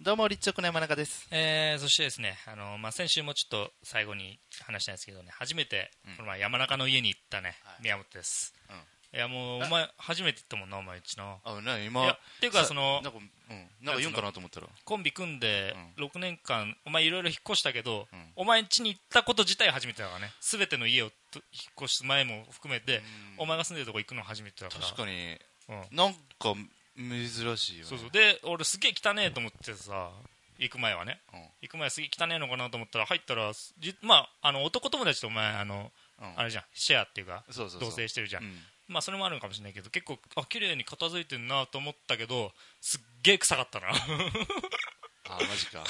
どうも立直の山中です。 そしてですね、先週もちょっと最後に話したんですけどね、初めてこの前山中の家に行ったね、宮本です。いやもうお前初めて行ったもんな、お前うちな。 今いやっていうかなんか言うんかなと思ったらコンビ組んで6年間、お前いろいろ引っ越したけど、お前ん家に行ったこと自体初めてだからね。全ての家を引っ越す前も含めて、お前が住んでるとこ行くの初めてだから。 確かに、なんか珍しいよね。 そうで俺すげえ汚ねえと思ってさ、行く前はね、行く前すげえ汚ねえのかなと思ったら、入ったら男友達とお前あれじゃん、シェアっていうか同棲してるじゃん。まあそれもあるのかもしれないけど、結構綺麗に片付いてんなと思ったけど、すっげえ臭かったな。 マジか。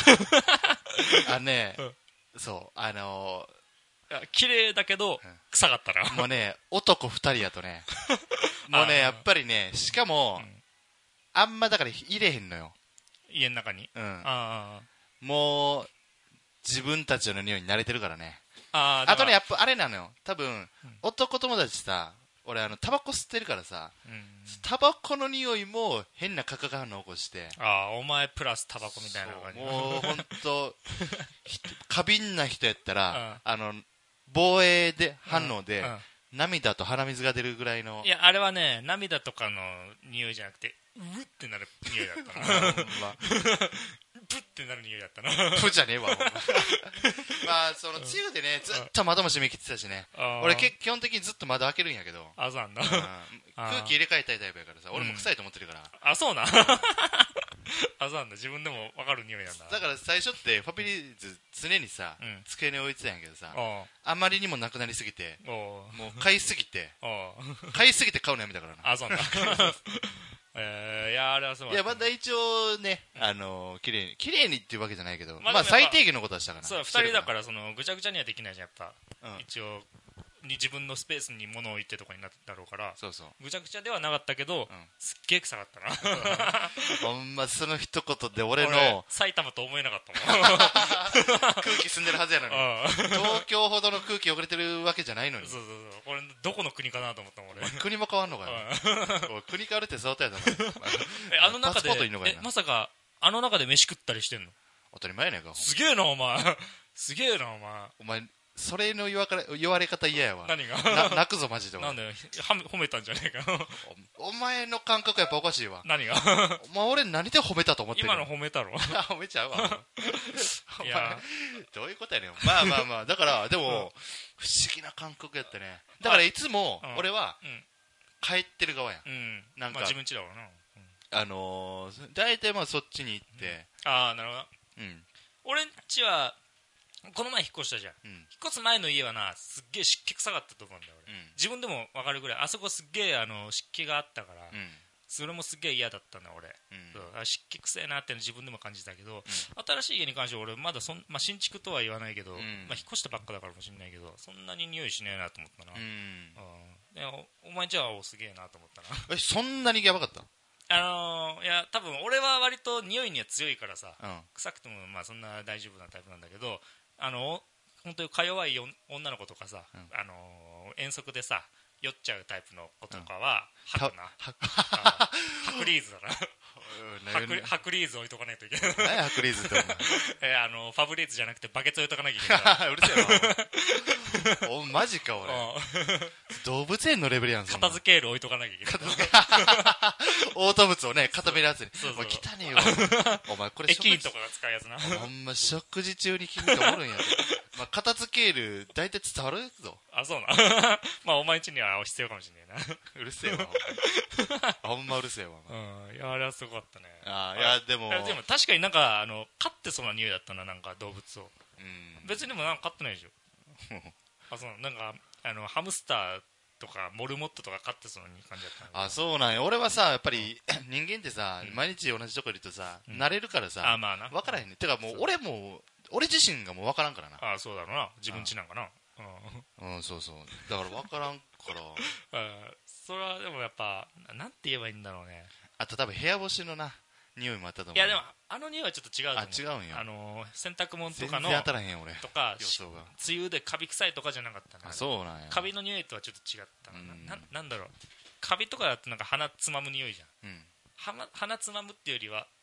そう綺麗だけど臭かったな。 もうね、男2人やとねもうね、やっぱりね、しかも、あんまだから入れへんのよ、 家の中に。 もう自分たちの匂いに慣れてるからね。あとね、やっぱあれなのよ、多分、男友達さ、俺タバコ吸ってるからさ、タバコの匂いも変な化学反応を起こして、 お前プラスタバコみたいな感じ。 もう本当過敏な人やったら、防衛で反応で、涙と鼻水が出るぐらいの。 いや、あれはね、涙とかの匂いじゃなくて、うってなる匂いだったな。ブってなる匂いだったな。 ブじゃねえわ。まあその梅雨でね、ずっと窓も閉め切ってたしね。俺基本的にずっと窓開けるんやけど、 そうなんだ。 空気入れ替えたいタイプやからさ、俺も臭いと思ってるから。 そうなん。そうなんだ。自分でも分かる匂いなんだ。 だから最初ってファビリーズ常にさ、机に置いてたんやけどさ、あまりにもなくなりすぎて、もう買いすぎて買うのやめたからな。 そうなんだ。いや、あれはそうだ。 いや、まだ一応ね、綺麗にっていうわけじゃないけど、まあ最低限のことはしたかな。 そう、2人だからぐちゃぐちゃにはできないじゃん、やっぱ。一応自分のスペースに物を置いてとかになっただろうから、ぐちゃぐちゃではなかったけど、すっげえ臭かったな。 ほんまその一言で俺の埼玉と思えなかったもん。 空気澄んでるはずやのに、東京ほどの空気汚れてるわけじゃないのに。 そう俺どこの国かなと思ったもん俺。 国も変わんのかよ。国変わるって相当やと思う。 あの中でまさかあの中で飯食ったりしてんの？ 当たり前やねんか。 すげえなお前。すげえなお前。 それの言われ方嫌やわ。 何が？ 泣くぞマジで。 なんだよ、褒めたんじゃねえか。 お前の感覚やっぱおかしいわ。 何が？ お前俺何で褒めたと思ってるの？ 今の褒めたろ。 褒めちゃうわ。いや、どういうことやねん。まあだからでも不思議な感覚やったね。だからいつも俺は帰ってる側やん。 なんか自分家だわな。 大体まあそっちに行って。 なるほど。俺ん家はこの前引っ越したじゃん。引っ越す前の家はな、すっげえ湿気臭かったと思うんだよ俺。自分でも分かるぐらい、あそこすっげえ湿気があったから、それもすっげえ嫌だったんだ俺。湿気臭いなって自分でも感じたけど、新しい家に関しては俺まだ新築とは言わないけど、引っ越したばっかだからかもしれないけど、そんなに匂いしねえなと思ったな。お前んちはすげえなと思ったな。 そんなにやばかった？ いや多分俺は割と匂いには強いからさ、臭くてもまあそんな大丈夫なタイプなんだけど、本当にか弱い女の子とかさ、遠足でさ酔っちゃうタイプの子とかは吐くな。ハクリーズだな。ハクリーズ置いとかないといけない。 何ハクリーズってファブリーズじゃなくてバケツ置いとかなきゃいけない。 うるせえな。マジか俺。動物園のレベルやん。 片付けール置いとかなきゃいけない。 オート物をね固めるやつに。お前汚ねえよ。お前これ駅員とかが使うやつな。 ほんま食事中に君がおるんやで。まあ片付ける大体伝わるぞ。 そうな。まあお前んちには必要かもしれないな。 うるせえわ。ほんまうるせえわ。 いやあれはすごかったね。 いやでも確かになんか飼ってそうな匂いだったな、なんか動物を。別にでもなんか飼ってないでしょ。なんかハムスターとかモルモットとか飼ってそうな感じだった。 そうなんや。俺はさやっぱり人間ってさ毎日同じとこいるとさ慣れるからさ分からへんね。てかもう俺自身がもう分からんからな。 そうだろうな、自分家なんかな。 そうだから分からんからそれはでもやっぱなんて言えばいいんだろうね。 あと多分部屋干しのな匂いもあったと思う。 いやでも匂いはちょっと違うと思う。 違うんや。 洗濯物とかの全然当たらへん俺とか予想が梅雨でカビ臭いとかじゃなかったな。 そうなんや。 カビの匂いとはちょっと違ったな。なんだろう、カビとかだとなんか鼻つまむ匂いじゃん。鼻つまむっていうよりは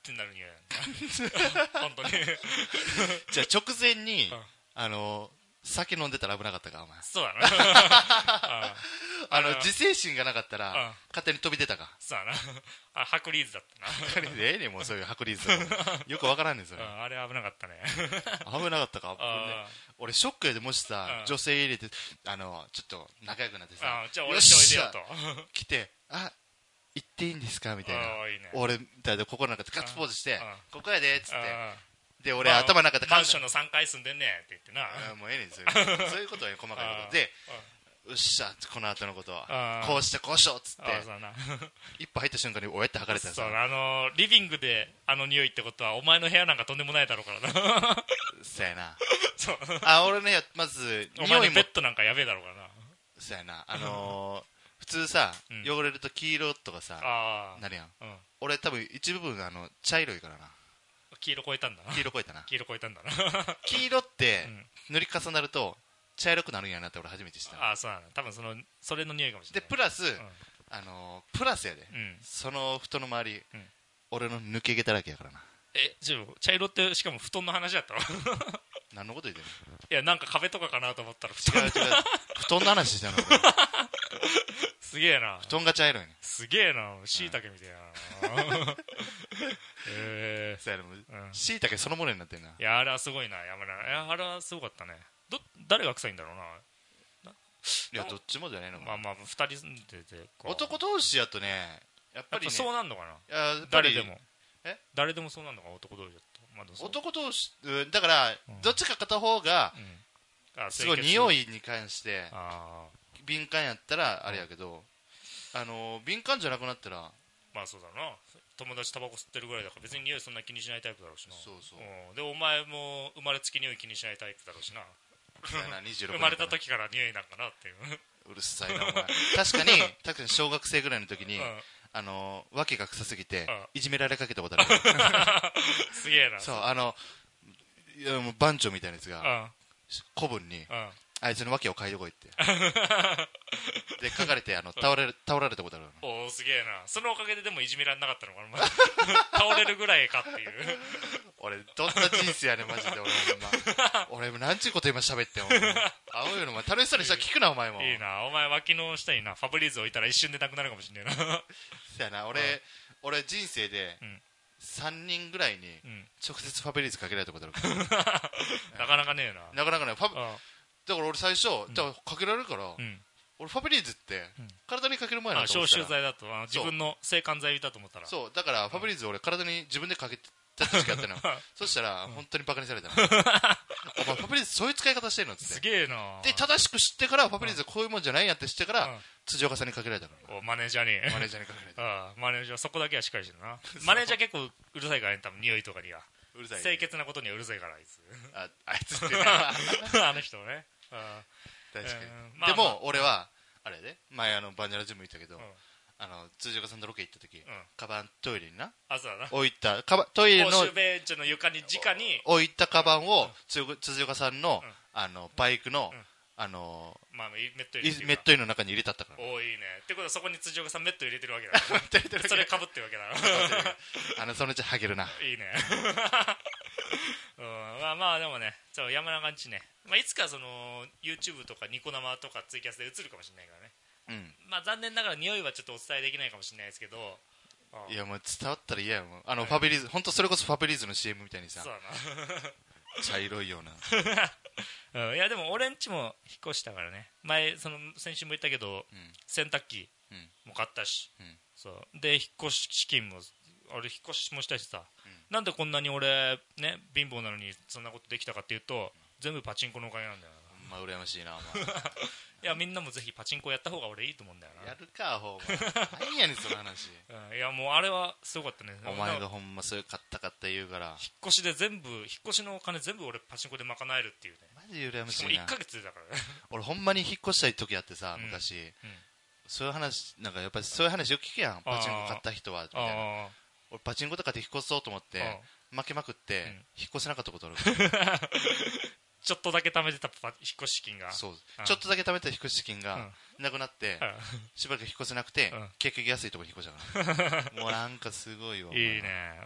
ってなる匂い本当にじゃあ直前に、酒飲んでたら危なかったかお前。 そうだな自制心がなかったら勝手に飛び出たか。 そうだな。ハクリーズだったな。 ええねんもうそういうハクリーズよくわからんねんそれ。 あれ危なかったね。 危なかったか。俺ショックやで、もしさ女性入れてちょっと仲良くなってさ、 じゃあ俺とおいでよと来て、あ、行っていいんですかみたいな。俺みたいな心の中でガッツポーズして、ここやでっつって。で俺頭の中でマンションの3階住んでんねんって言ってな。 もうええねんそういうことは細かいことで、よっしゃこの後のことはこうしてこうしようっつって一歩入った瞬間におやって吐かれたらさ、リビングで匂いってことはお前の部屋なんかとんでもないだろうからな。 そうやな。 そう俺の部屋まずお前のベッドなんかやべえだろうからな。 そうやな。普通さ汚れると黄色とかさなるやん。俺多分一部分が茶色いからな。 黄色超えたんだな。 黄色超えたな。 黄色超えたんだな。 黄色って塗り重なると茶色くなるんやなって俺初めて知った。 そうなの。多分それの匂いかもしれない。 でプラスプラスやで、その布団の周り俺の抜け毛だらけやからな。 茶色ってしかも布団の話やったわ。 何のこと言ってんの。 いやなんか壁とかかなと思ったら違う布団の話してんの。 すげえな。 布団が茶色いね。 すげえな。しいたけみたいな。 しいたけそのものになってんな。 いやあれはすごいな。あれはすごかったね。誰が臭いんだろうな。 いやどっちもじゃねえのか。 まあ2人住んでて男同士やとねやっぱりね。 そうなんのかな。誰でもそうなんのか男同士だと。 男同士だからどっちか片方がすごい匂いに関して敏感やったらあれやけど、敏感じゃなくなったらまあそうだな。友達タバコ吸ってるぐらいだから別に匂いそんな気にしないタイプだろうしな。 そうそう。 でお前も生まれつき匂い気にしないタイプだろうしな。 生まれた時から匂いなんかなっていう。 うるさいなお前。確かに小学生ぐらいの時に訳が臭すぎていじめられかけたことある。 すげえな。 そう番長みたいなやつが古文にあいつの訳を書いてこいってで書かれて倒られたことある。 おおすげえな。そのおかげででもいじめられなかったのかな。倒れるぐらいかっていう。 俺どんな人生やねんマジで。俺なんちゅうこと今喋ってん。青いのお前楽しそうにしたら聞くなお前も。 いいな。お前脇の下になファブリーズ置いたら一瞬でなくなるかもしんねえな。 そうやな。俺人生で3人ぐらいに直接ファブリーズかけられたことあるから。 なかなかねえな。 なかなかね。だから俺最初かけられるから俺ファブリーズって体にかける前なんだと思ってたら消臭剤だと自分の制汗剤だと思ったら。 そうだからファブリーズ俺体に自分でかけた時やったの。そしたら本当にバカにされたの。お前ファブリーズそういう使い方してんのって。 すげえな。 で正しく知ってからファブリーズこういうもんじゃないんやって知ってから辻岡さんにかけられたから。 マネージャーにかけられた。 マネージャーそこだけはしっかりしてるな。マネージャー結構うるさいからね。多分匂いとかにはうるさい。清潔なことにはうるさいからあいつ。 あいつってあの人ね。 確かに。でも俺はあれで前バンジャラジム行ったけど辻岡さんとロケ行った時カバントイレにな置いたトイレの公衆便所の床に直に置いたカバンを辻岡さんのバイクのメットインの中に入れたったから。 おいいね。ってことはそこに辻岡さんメット入れてるわけだ。それかぶってるわけだ。 そのうちハゲるな。 いいね。まあでもね山中んちね、いつかYouTube とかニコ生とかツイキャスで映るかもしれないからね。残念ながら匂いはちょっとお伝えできないかもしれないですけど。 いやもう伝わったら嫌やもん。ファブリーズ本当それこそファブリーズの CM みたいにさ茶色いような。 いやでも俺んちも引っ越したからね。先週も言ったけど洗濯機も買ったし、で引っ越し資金も俺引っ越しもしたしさ、なんでこんなに俺ね貧乏なのにそんなことできたかっていうと全部パチンコのお金なんだよな。 羨ましいなお前。 いやみんなもぜひパチンコやった方が俺いいと思うんだよな。 やるかほんま。何やねんその話。 いやもうあれはすごかったね。 お前がほんまそういう買った言うから引っ越しで引っ越しのお金全部俺パチンコで賄えるっていうね。 マジで羨ましいな。 しかも1ヶ月でだからね。俺ほんまに引っ越したい時あってさ昔、そういう話なんかやっぱりそういう話よく聞くやん。パチンコ買った人はみたいな。俺パチンコとかで引っ越そうと思って負けまくって引っ越せなかったことある。 ちょっとだけ貯めてた引っ越し資金がそうちょっとだけ貯めてた引っ越し資金がなくなってしばらく引っ越せなくて結局安いところに引っ越したから。もうなんかすごいわ。 いいね。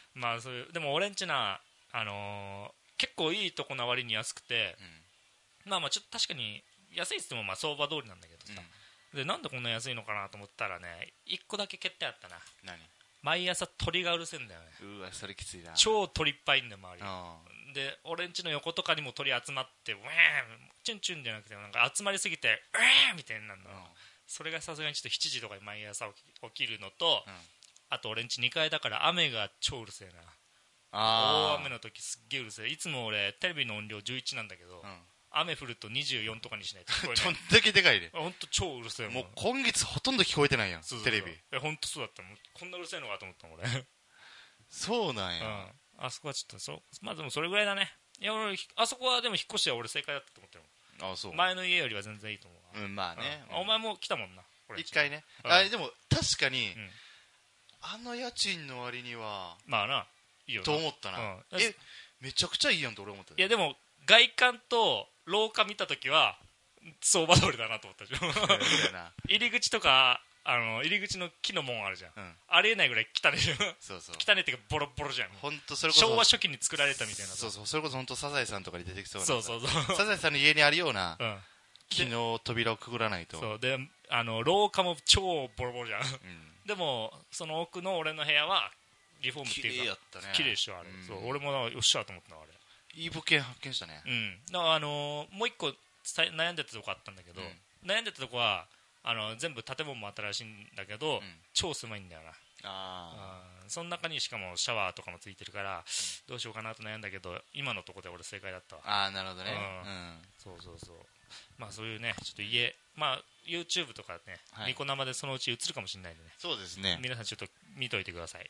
まあそういうでも俺んちな結構いいとこな割に安くて、まあちょっと確かに安いっつってもまあ相場通りなんだけどさ、でなんでこんな安いのかなと思ったらね、1個だけ欠点あったな。 何？ 毎朝鳥がうるせえんだよね。 うわそれきついな。 超鳥いっぱいいんだよ周りで、俺んちの横とかにも鳥集まってウェーンチュンチュンじゃなくてなんか集まりすぎてウェーンみたいになるの、それがさすがにちょっと7時とかに毎朝起きるのと、あと俺んち2階だから雨が超うるせえな。大雨の時すっげえうるせえ。いつも俺テレビの音量11なんだけど、雨降ると24とかにしないと聞こえないどんだけでかいで。 ほんと超うるせえ。 もう今月ほとんど聞こえてないやん。 そうテレビほんとそうだった。もうこんなうるせえのかと思ったもん俺そうなんや、 あそこはちょっとまあでもそれぐらいだね。いや俺あそこはでも引っ越しは俺正解だったと思ってるもん。 そう前の家よりは全然いいと思う。 まあね、 お前も来たもんな一回ね。でも確かに、あの家賃の割にはまあないいよなと思ったな、めちゃくちゃいいやんと俺思った。 いやでも外観と廊下見たときは相場通りだなと思ったじゃん入り口とか入り口の木の門あるじゃん、ありえないぐらい汚ねえじゃん。 そうそう汚ねえっていうかボロボロじゃん。 本当それこそ昭和初期に作られたみたいな。 そうそれこそ本当サザエさんとかに出てきそうな。 そうサザエさんの家にあるような、木の扉をくぐらないと。 そうで廊下も超ボロボロじゃん、でもその奥の俺の部屋はリフォームっていうか綺麗でしょあれ、そう俺もよっしゃと思ったのあれ。 いい物件発見したね。 だからもう一個悩んでたとこあったんだけど、悩んでたとこは全部建物も新しいんだけど、超狭いんだよな。その中にしかもシャワーとかもついてるから、どうしようかなと悩んだけど今のとこで俺正解だったわ。 なるほどね。 そうまあそういうねちょっと家まあ YouTube とかね、ニコ生でそのうち映るかもしれないんでね。 そうですね。 皆さんちょっと見といてください。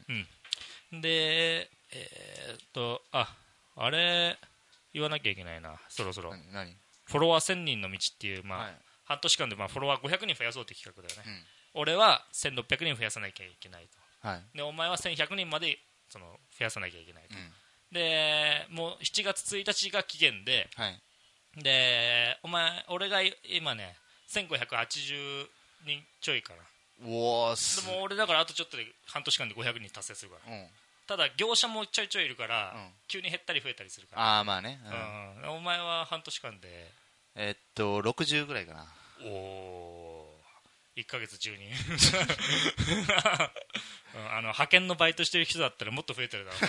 であれ言わなきゃいけないなそろそろ。 何？ フォロワー1000人の道っていう半年間でフォロワー500人増やそうって企画だよね。俺は1600人増やさなきゃいけないと、でお前は1100人まで増やさなきゃいけないと、でもう7月1日が期限で、で俺が今ね1580人ちょいかな。でも俺だからあとちょっとで半年間で500人達成するから、ただ業者もちょいちょいいるから、急に減ったり増えたりするから。 まあね、 お前は半年間で 60ぐらいかな。 おお1ヶ月10人派遣のバイトしてる人だったらもっと増えてるだろ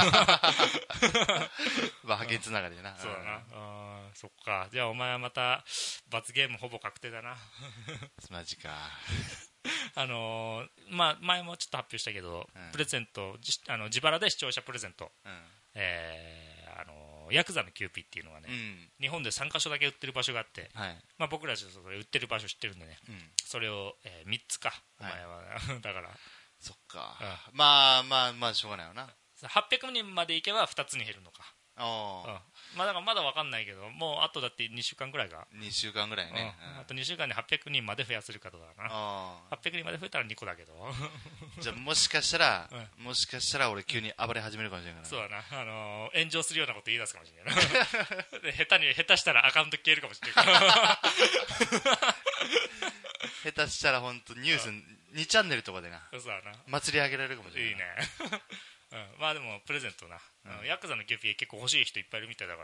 う派遣つながりでな。 そうだな。そっか。じゃあお前はまた罰ゲームほぼ確定だなマジかまあ前もちょっと発表したけど、プレゼント自腹で視聴者プレゼント、ヤクザのキューピーっていうのがね、日本で3カ所だけ売ってる場所があって、まあ、僕らちょっとそれ売ってる場所知ってるんでね、それを、3つかお前は、だからそっか、まあしょうがないよな。 800人までいけば2つに減るのか。まあだからまだ分かんないけど、もうあとだって2週間ぐらいが 2週間ぐらいね、 あと2週間で800人まで増やせるかとだな。800人まで増えたら2個だけどじゃあもしかしたら俺急に暴れ始めるかもしれないから。 そうだな、炎上するようなこと言い出すかもしれないなで下手したらアカウント消えるかもしれないから下手したら本当ニュース2チャンネルとかでな、 そうだな、 祭り上げられるかもしれない。 いいねまあでもプレゼントな、ヤクザのキューピー結構欲しい人いっぱいいるみたいだから、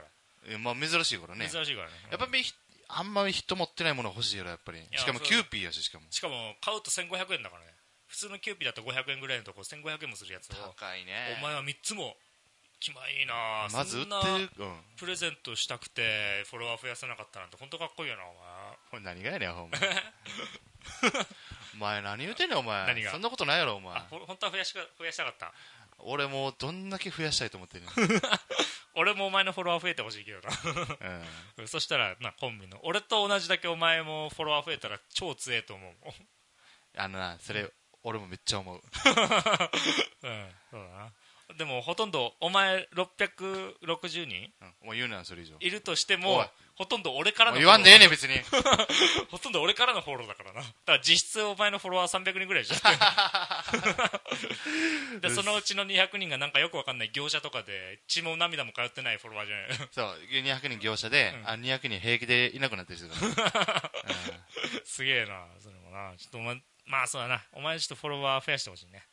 まあ珍しいからね。やっぱりあんまり人持ってないもの欲しいやろやっぱり。しかもキューピーやし、しかも買うと1500円だからね。普通のキューピーだと500円ぐらいのとこ1500円もするやつを高いね。 お前は3つも気前いいな。 まず売ってる、 プレゼントしたくてフォロワー増やさなかったなんて本当かっこいいよなお前。何がやねんお前お前何言うてんねんお前。 何が？ そんなことないやろお前。 本当は増やしたかった。 俺もどんだけ増やしたいと思ってる俺もお前のフォロワー増えてほしいけどな、そしたらコンビの俺と同じだけお前もフォロワー増えたら超強えと思うそれ俺もめっちゃ思うそうだな。でもほとんどお前660人、 もう言うなそれ以上いるとしてもほとんで俺からの言わんでええねん別にほとんど俺からのフォローだからな。だから実質お前のフォロワー300人ぐらいじゃんでそのうちの200人がなんかよくわかんない業者とかで血も涙も通ってないフォロワーじゃないそう200人業者で、200人平気でいなくなってる人だすげえなそれもな。ちょっとまあそうだな、お前ちょっとフォロワー増やしてほしいね。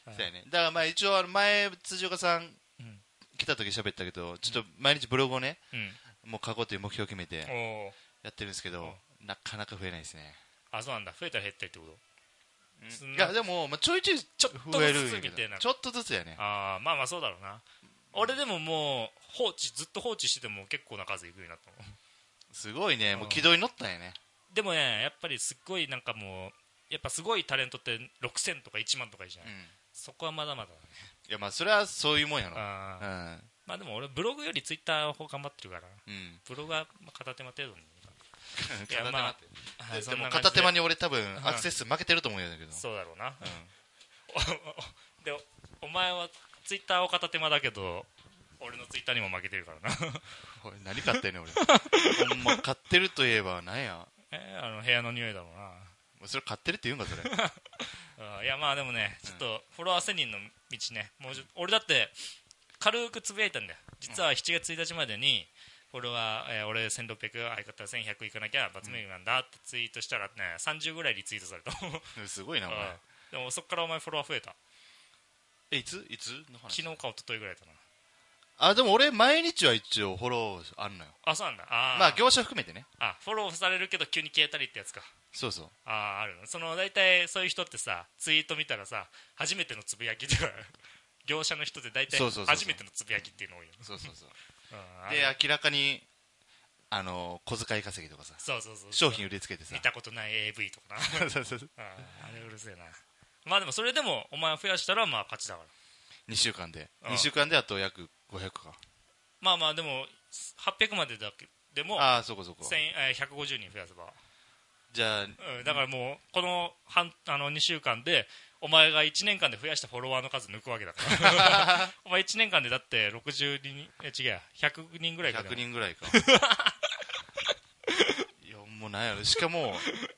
そうやね。だからまあ一応前辻岡さん来た時喋ったけど、ちょっと毎日ブログをね、もう書こうという目標を決めてやってるんですけど、なかなか増えないですね。 あ、そうなんだ。増えたら減ったりってこと？ いやでも、まあ、ちょいちょいちょっとずつみたいな。 ちょっとずつやね。 ああ、まあまあそうだろうな。俺でももうずっと放置してても結構な数いくようになったもん。 すごいね。もう軌道に乗ったんやね。 でもね、やっぱりすっごいなんかもうやっぱすごいタレントって6000とか1万とかいいじゃん、そこはまだまだだね。 いやまあそれはそういうもんやろ。 まあでも俺ブログよりツイッターの方頑張ってるから、ブログは片手間程度にいやまあでも片手間に俺多分アクセス負けてると思うんだけど。 そうだろうな。でお前はツイッターを片手間だけど俺のツイッターにも負けてるからな。 おい何買ってんねん俺。ほんま買ってるといえば何や。 部屋の匂いだろうな。 それ買ってるって言うんかそれ。 いやまあでもね、ちょっとフォロワー1000人の道ね、もう俺だって軽くつぶやいたんだよ。実は7月1日までにフォロワー、俺1600、相方1100いかなきゃ罰メニューなんだってツイートしたらね、30ぐらいリツイートされた。 すごいなお前。 でもそっからお前フォロワー増えた。 いつの話？ 昨日か一昨日ぐらいだな。 あ、でも俺毎日は一応フォローあんのよ。 あ、そうなんだ。 まあ業者含めてね。 フォローされるけど急に消えたりってやつか。 そうそう。 あるの。その大体そういう人ってさ、ツイート見たらさ、初めてのつぶやきとか業者の人で大体初めてのつぶやきっていうの多いよ。 そうそうそう。で明らかに小遣い稼ぎとかさ、 そう商品売りつけてさ、 見たことない AV とかな。 そうそうそう。 あれうるせえな。まあでもそれでもお前増やしたらまあ勝ちだから。 2週間であと約500か。 まあまあでも800までだけでもそこ 150人増やせば、 じゃあ、 だからもうこの2週間でお前が1年間で増やしたフォロワーの数抜くわけだからお前1年間でだって60人違う100人ぐらいか。 100人ぐらいか。いやもうなんやろ。しかも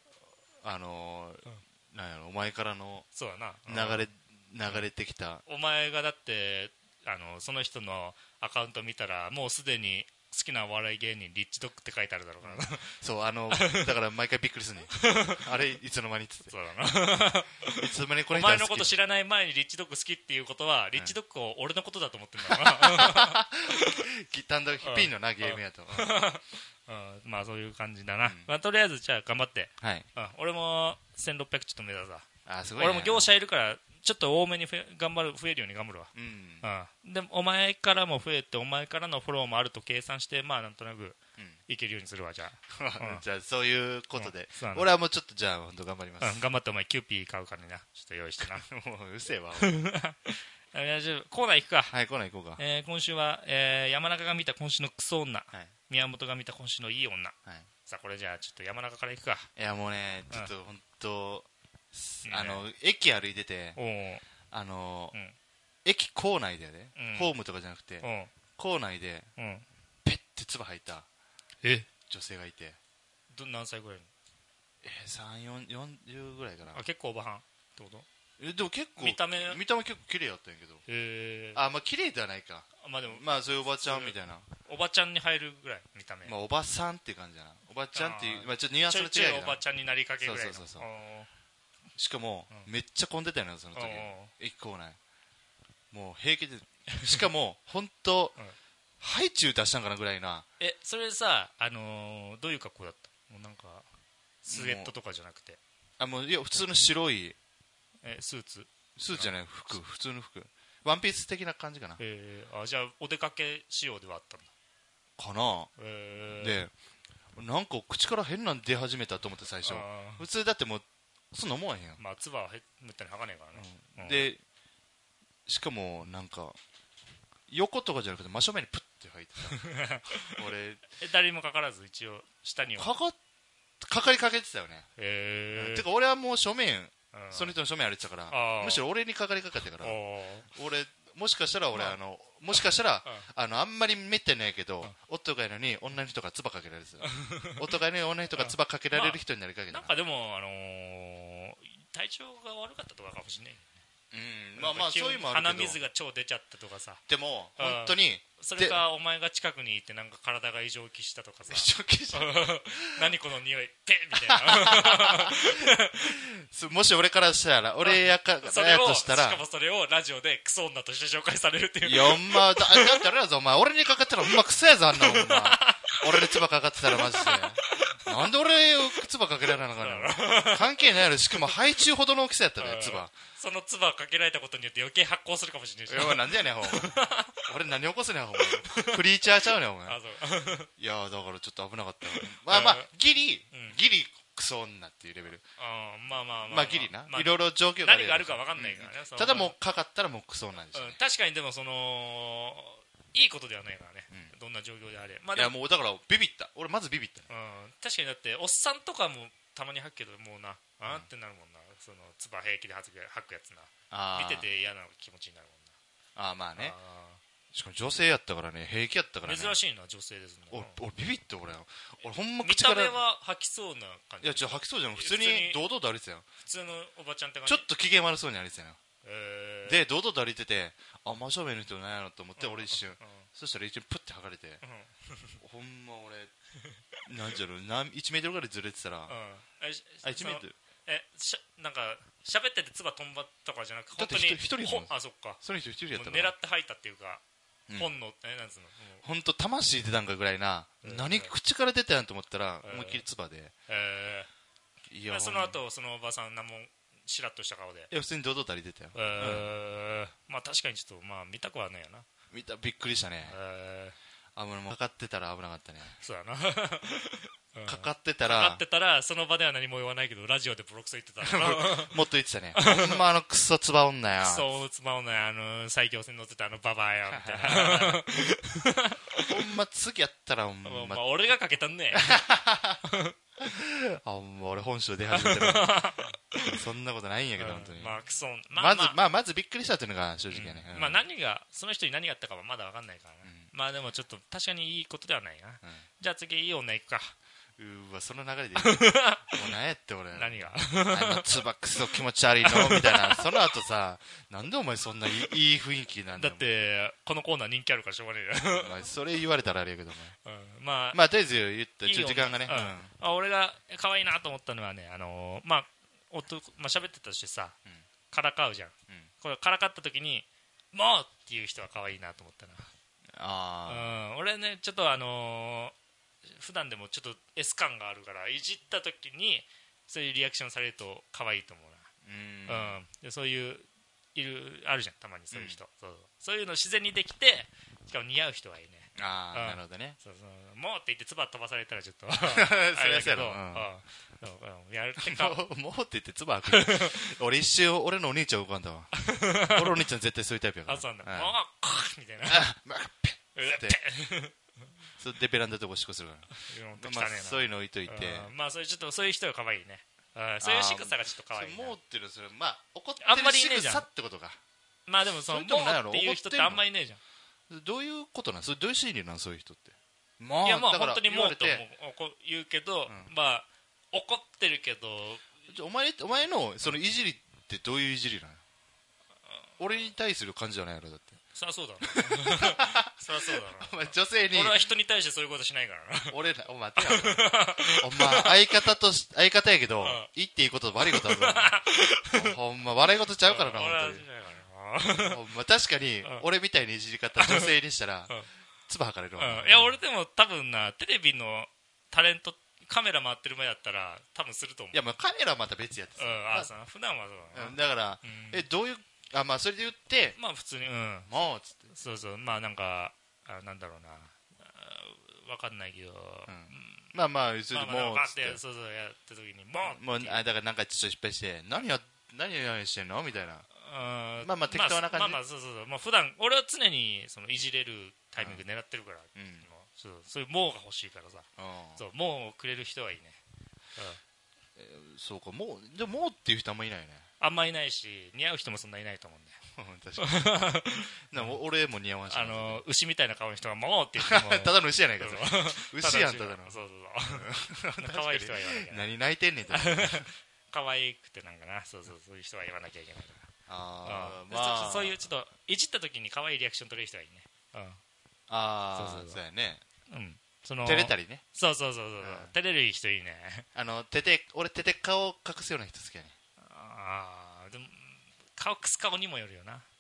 なんやろ、お前からのそうだな流れてきた。 お前がだってその人のアカウント見たらもうすでに好きなお笑い芸人リッチドッグって書いてあるだろうからな。 そうだから毎回びっくりするね。あれいつの間にっつって。 そうだな。 いつの間にこれお前のこと知らない前にリッチドッグ好きっていうことは、リッチドッグを俺のことだと思ってるんだろうな。 単独ピンのなゲームやと。 まあそういう感じだな。まあとりあえずじゃあ頑張って。 はい。 俺も1600ちょっと目指すわ。 すごい。 俺も業者いるからちょっと多めに増えるように頑張るわ。でお前からも増えてお前からのフォローもあると計算して、まあなんとなくいけるようにするわ。じゃあじゃあそういうことで俺はもうちょっとじゃあ本当頑張ります。 頑張ってお前キューピー買うからねな。ちょっと用意してな。 もううるせえわ。 コーナー行くか。 はい、コーナー行こうか。 今週は山中が見た今週のクソ女、宮本が見た今週のいい女。さあこれじゃあちょっと山中から行くか。 いやもうねちょっと本当駅歩いてて、駅構内でね、ホームとかじゃなくて構内でペッて唾吐いた女性がいて。 何歳ぐらいの40ぐらいかな。 結構おばはんってこと？ でも結構見た目結構綺麗やったんやけど。まあ綺麗ではないか。 でもまあそういうおばちゃんみたいな。 おばちゃんに入るぐらい見た目。 まあおばさんっていう感じだな。おばちゃんっていう、まあちょっとニュアンスの違いだな。 ちょいおばちゃんになりかけぐらいの。 そうしかもめっちゃ混んでたよなその時。駅構内もう平気で、しかも本当ハイチュウ出したんかなぐらいな。 それさどういう格好だった？もうなんかスウェットとかじゃなくて。 もういや普通の白いスーツじゃない、普通の服、ワンピース的な感じかな。 じゃあお出かけ仕様ではあったんだかな。でなんか口から変なん出始めたと思って最初。普通だってもうそんな思わへんやん。 まあ唾はめったに吐かねえからね。 でしかもなんか横とかじゃなくて真正面にプッて吐いてた。俺誰にもかからず一応下にはかかりかけてたよね。てか俺はもう正面、その人の正面歩いてたから、むしろ俺にかかりかけてから、俺もしかしたらもしかしたらあんまりめったにないけど、男がいるのに女の人が唾かけられる。男がいるのに女の人が唾かけられる人になりかけた。 なんかでも体調が悪かったとかかもしれない。 まあまあそういうのもあるけど、 鼻水が超出ちゃったとかさ。 でも本当にそれかお前が近くにいてなんか体が異常気したとかさ。 異常気した何この匂いペッみたいなもし俺からしたら、俺やとしたら、 しかもそれをラジオでクソ女として紹介されるっていう。 いや、だってあれやぞ、お前、俺にかかったらほんまクソやぞ、あんなもん、お前。俺に唾かかってたらマジで。なんで俺を唾かけられなかったの。関係ないやろ。しかも肺中ほどの大きさやったね、唾。 その唾かけられたことによって余計発酵するかもしれないし。 いや、なんでやねん、ほん。俺何起こすねん、ほん。クリーチャーちゃうねん、お前。いや、だからちょっと危なかったよ。まあまあ、ギリクソ女っていうレベル。まあギリな。いろいろ状況が何があるか分かんないからね。 ただもうかかったらもうクソ女でしょ。 確かにでもいいことではないからね。どんな状況であれ。 いやもうだからビビった。俺まずビビった。 確かにだっておっさんとかもたまに吐くけどもうなってなるもんな。その唾平気で吐くやつな。見てて嫌な気持ちになるもんな。 まあね。しかも女性やったからね、平気やったからね。 珍しいな、女性ですね。 俺ビビって俺ほんま口から見た目は吐きそうな感じ。 いや吐きそうじゃん。普通に堂々と歩いてたよ。 普通のおばちゃんって感じ。 ちょっと機嫌悪そうに歩いてたよ。で堂々と歩いてて、真正面の人なんやろと思って俺一瞬、そしたら一瞬プッて剥がれて、ほんま俺なんちゃろ1メートルぐらいずれてたら、1メートルなんか喋ってて唾飛んばとかじゃなくて、 だって一人そっか、 その人一人やったから狙って吐いたっていうか、本能なんつうの、 本当魂出たんかぐらいな、何口から出たやんと思ったら思いっきり唾で、 いやその後そのおばさん何もしらっとした顔で、 いや普通に堂々と歩いてたよ。 まあ確かにちょっと見たくはないやな。 びっくりしたね。かかってたら危なかったね。 そうやなかかってたらその場では何も言わないけどラジオでボロクソ言ってたもっと言ってたね。ほんまクソつば女や、 クソつば女や、最強戦乗ってたババアやみたいなほんま次やったらほんま俺がかけたんねほんま俺本性出始めてるそんなことないんやけど、本当にクソまずびっくりしたというのが正直やね。 その人に何があったかはまだ分かんないからね。まあでもちょっと確かにいいことではないな。じゃあ次いい女行くか。 その流れでいいもう何やって俺何がつばくそ気持ち悪いのみたいな。その後さ、なんでお前そんないい雰囲気なんだよ。だってこのコーナー人気あるからしょうがねえよそれ言われたらあれやけども、 まあとりあえず言った時間がね、 俺が可愛いなと思ったのはね、喋ってたしさ、からかうじゃん。これからかった時にもうっていう人は可愛いなと思ったな。俺ねちょっと普段でもちょっと S 感があるからいじった時にそういうリアクションされると可愛いと思うな。でそういうあるじゃんたまにそういう人、そういうの自然にできて、しかも似合う人はいいね。 なるほどね。 もうって言って唾飛ばされたらちょっとあれだけど、 やるってかもうって言って唾開く俺一瞬俺のお兄ちゃん浮かんだわ俺お兄ちゃん絶対そういうタイプやから。 そうなんだ。もうみたいなでベランダでおしっこするからそういうの置いといて、 そういうちょっとそういう人が可愛いね。そういう仕草がちょっと可愛い。 もうっていうのはそれ怒ってる仕草ってことか。 でもそのもうっていう人ってあんまりいねえじゃん。 どういうことなん？それどういう心理なん？そういう人って。 いや本当にもうと言うけど、怒ってるけど、 お前のそのいじりってどういういじりなの？俺に対する感じじゃないやろだって。 そりゃそうだな女性に俺は人に対してそういうことしないからな。 俺らお前待てよお前相方やけど言っていいことと悪いことあるぞほんま笑い事ちゃうからな本当にほんま確かに俺みたいにいじり方女性にしたら唾吐かれるわ。 いや俺でも多分なテレビのタレントカメラ回ってる前だったら多分すると思う。 いやカメラはまた別やってさ普段はそうだからどういうそれで言って普通にもうっつってそうなんかなんだろうなわかんないけど要するにもうっつってやった時にもうだからなんかちょっと失敗して何してんのみたいな適当な感じ。 そう普段俺は常にそのいじれるタイミング狙ってるからそういうもうが欲しいからさもうをくれる人はいいね。 そうかでももうっていう人あんまいないね。 あんまいないし似合う人もそんないないと思うんだよ確かに俺も似合わんし牛みたいな顔の人がもうって言ってもただの牛やないか牛やんただのそう可愛い人は言わなきゃ何泣いてんねんって可愛くてなんかなそういう人は言わなきゃいけないかそういうちょっといじった時に可愛いリアクション取れる人がいいね。 そうやね。 その照れたりね。 そう照れる人いいね。 俺手で顔を隠すような人好きやね。 でも顔くす顔にもよるよな。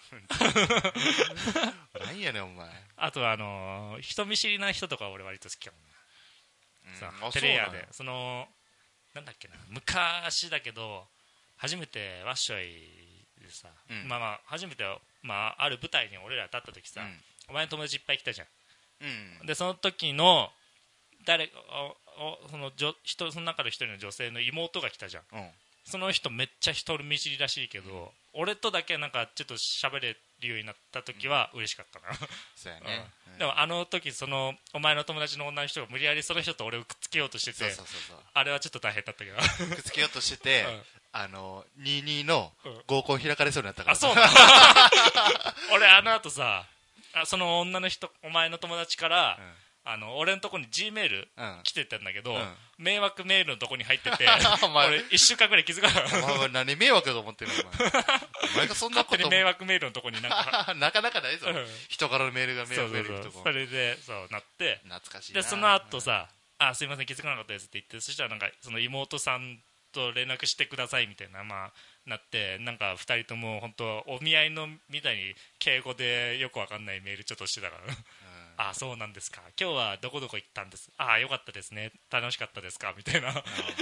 何やねんお前。 あと人見知りな人とか俺割と好きやもんな。テレアでなんだっけな、昔だけど初めてワッショイでさ、初めてある舞台に俺ら立った時さ、お前の友達いっぱい来たじゃん。でその時のその中の一人の女性の妹が来たじゃん。その人めっちゃ人見知りらしいけど、俺とだけなんかちょっと喋れるようになった時は嬉しかったな。 そうやね。 でも時お前の友達の女の人が無理やりその人と俺をくっつけようとしてて、あれはちょっと大変だったけどくっつけようとしてて、22の合コン開かれそうになったから。 そうな俺後さ、その女の人、お前の友達から、俺のとこに G メール来てたんだけど、迷惑メールのとこに入ってて俺1週間ぐらい気づかなかった。 お前何迷惑だと思ってるのお前がそんなこと勝手に迷惑メールのとこになかなかないぞ、人からのメールが迷惑メールのとこ。 それでなって懐かしいな。 でその後さ、すいません気づかなかったですって言って、そしたらなんかその妹さんと連絡してくださいみたいななって、なんか2人とも本当お見合いのみたいに敬語でよくわかんないメールちょっとしてたからそうなんですか、今日はどこどこ行ったんです、よかったですね、楽しかったですかみたいな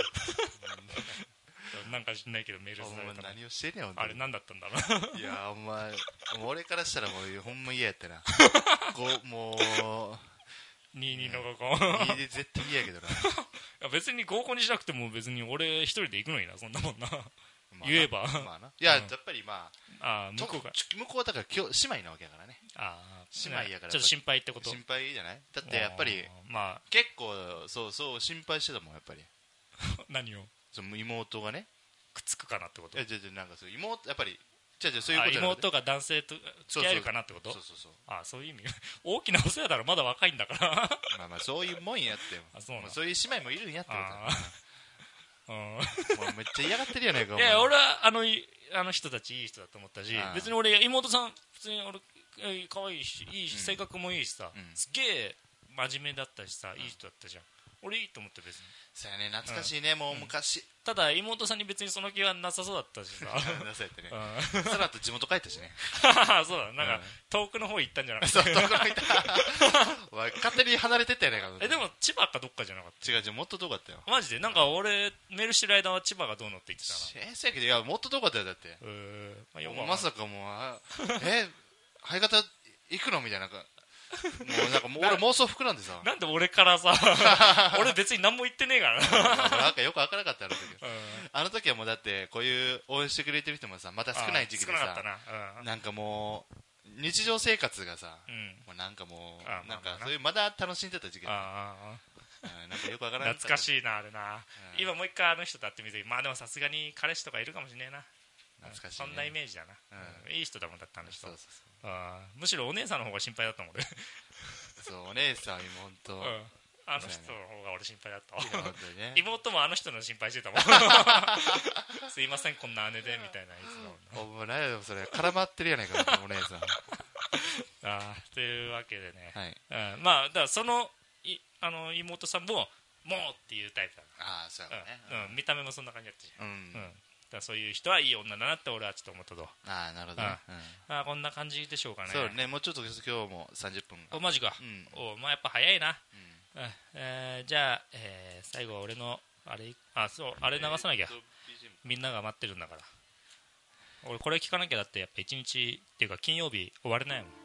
なんか知んないけどメールされた何をしてんねん。 あれ何だったんだろう。 いやお前俺からしたらもうほんま嫌やったなもう 22の合コン絶対嫌やけどな。 いや別に合コンにしなくても別に俺一人で行くのにな、そんなもんな言えば。 いややっぱり向こうはだから今日姉妹なわけやからね。姉妹やからちょっと心配ってこと。 心配じゃない。だってやっぱり結構そう心配してたもんやっぱり何を。 妹がねくっつくかなってこと。 なんかそう妹やっぱりそういうこと妹が男性と付き合えるかなってこと。そういう意味大きなお世話だろ、まだ若いんだからそういうもんやってそういう姉妹もいるんやってもうめっちゃ嫌がってるやないか。 いや俺はあの人たちいい人だと思ったし、別に俺妹さん普通に俺可愛いしいいし、性格もいいしさ、すげえ真面目だったしさ、いい人だったじゃん。俺いいと思って別に。 そうやね、懐かしいね、もう昔。 ただ妹さんに別にその気はなさそうだったしさなさやってね。その後地元帰ったしね。 そうだ、なんか遠くの方行ったんじゃなかった。 そう遠くの方行った勝手に離れてったやないか。 でも千葉かどっかじゃなかった。 違うもっと遠かったよマジで。なんか俺メールしてる間は千葉がどうのって言ってたな。 そうやけど、いやもっと遠かったよ。だってまさかもう相方行くのみたいな。もう俺妄想膨らんでさ。 なんで俺からさ俺別に何も言ってねえからなんかよく分からなかったあの時はもうだってこういう応援してくれてる人もさまた少ない時期でさ、なんかもう日常生活がさ、もうなんかもうなんかそういうまだ楽しんでた時期だなんかよく分からなかった。 懐かしいなあれな。今もう一回あの人と会ってみて、でもさすがに彼氏とかいるかもしれねえな。 懐かしい、 そんなイメージだな、いい人だもんだったあの人。むしろお姉さんの方が心配だったもん俺。 そうお姉さん妹、 あの人の方が俺心配だったわ妹もあの人の心配してたもんすいませんこんな姉でみたいな。いつのお前何やでもそれ絡まってるやないかお姉さんというわけでね、だからその妹さんももうっていうタイプだ。 そうやね、 見た目もそんな感じだったじゃん。だそういう人はいい女だなって俺はちょっと思ったと。 なるほどね。 こんな感じでしょうかね。 そうね、もうちょっと今日も30分。 マジか。やっぱ早いな。じゃあ最後は俺のあれ流さなきゃ。みんなが待ってるんだから。俺これ聞かなきゃだってやっぱ1日っていうか金曜日終われないもん。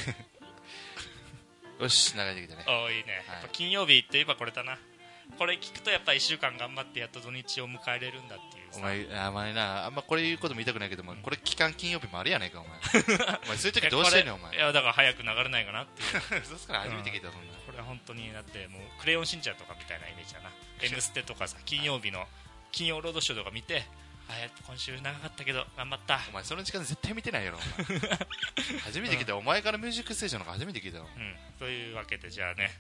よし流れてきたね。 いいね。やっぱ金曜日って言えばこれだな。これ聞くとやっぱ1週間頑張ってやっと土日を迎えれるんだっていうさ。 お前な、あんまこれ言うことも言いたくないけども、これ期間金曜日もあるやないかお前お前そういう時どうしてんねんお前。 いやだから早く流れないかなっていうそうっすから初めて聞いたそんな。 これは本当にだってもうクレヨンしんちゃんとかみたいなイメージだな。N ステとかさ、金曜日の金曜ロードショーとか見て、今週長かったけど頑張った。 お前その時間絶対見てないやろお前初めて聞いた、お前からミュージックステーションの方が初めて聞いたの。 というわけでじゃあね、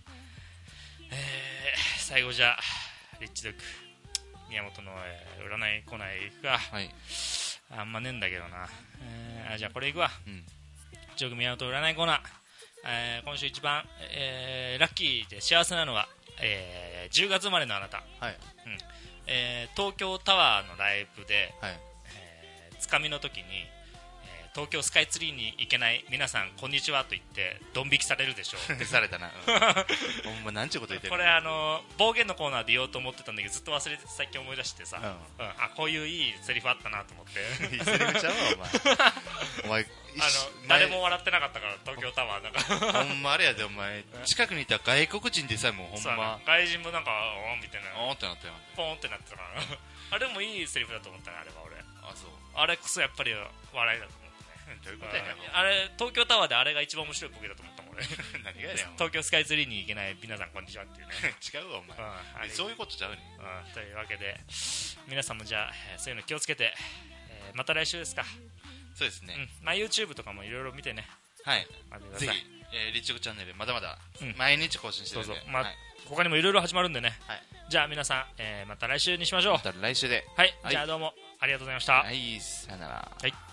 最後じゃあリッチドッグ宮本の、占い来ないが、 あんまねえんだけどな。じゃあこれいくわ。ジョグ宮本占いコーナー。今週一番、ラッキーで幸せなのは、10月生まれのあなた。はい。東京タワーのライブで、はい、つかみの時に、東京スカイツリーに行けない皆さんこんにちはと言ってドン引きされるでしょう。 されたな。ほんまなんちゅうこと言ってる。 これ暴言のコーナーで言おうと思ってたんだけどずっと忘れて最近思い出してさ、あ、こういういいセリフあったなと思って。 いいセリフちゃうわお前。 誰も笑ってなかったから東京タワーなんか。 ほんまあれやでお前近くにいた外国人でさえもほんま。 外人もなんかおんみたいな。 おんってなったよ。 ポンってなってたから。あれもいいセリフだと思ったねあれは俺。 あ、そう。 あれこそやっぱり笑いだと思って。 どういうことやねん。 あれ東京タワーであれが一番面白いボケだと思ったもん俺。 何がやねん。 東京スカイツリーに行けない皆さんこんにちはっていうね。 違うわお前、そういうことちゃうねん。 というわけで皆さんもじゃあそういうの気をつけて、また来週ですか。 そうですね、 まあ YouTube とかもいろいろ見てね。 はい、ぜひ、リッチョクチャンネルまだまだ毎日更新してるんで、 他にもいろいろ始まるんでね、じゃあ皆さん、また来週にしましょう。 また来週で、 はい、じゃあどうもありがとうございました。 はい、さよなら。 はい。